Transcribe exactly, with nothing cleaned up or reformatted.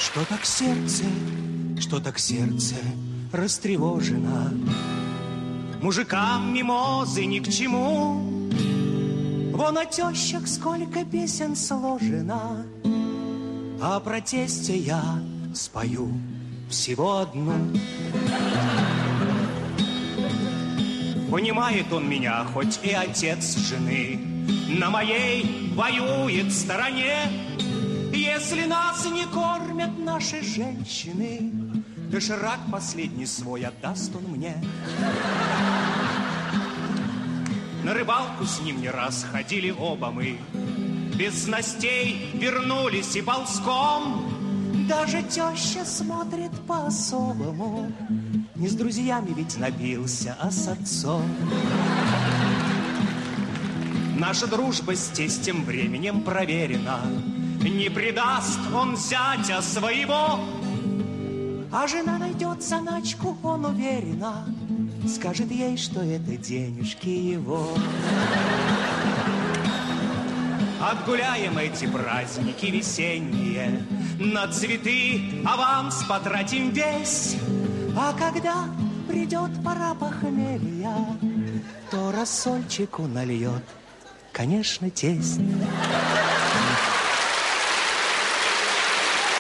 Что так сердце, что так сердце растревожено? Мужикам мимозы ни к чему. Вон о тещах сколько песен сложено, а о протесте я спою всего одну. Понимает он меня, хоть и отец жены, на моей воюет стороне. Если нас не кормят наши женщины, доширак последний свой отдаст он мне. На рыбалку с ним не раз ходили оба мы, без снастей вернулись и ползком. Даже теща смотрит по-особому, не с друзьями ведь напился, а с отцом. Наша дружба с тестем временем проверена, не предаст он зятя своего. А жена найдет заначку, он уверена, скажет ей, что это денежки его. Отгуляем эти праздники весенние, на цветы аванс потратим весь. А когда придет пора похмелья, то рассольчику нальет, конечно, тесть.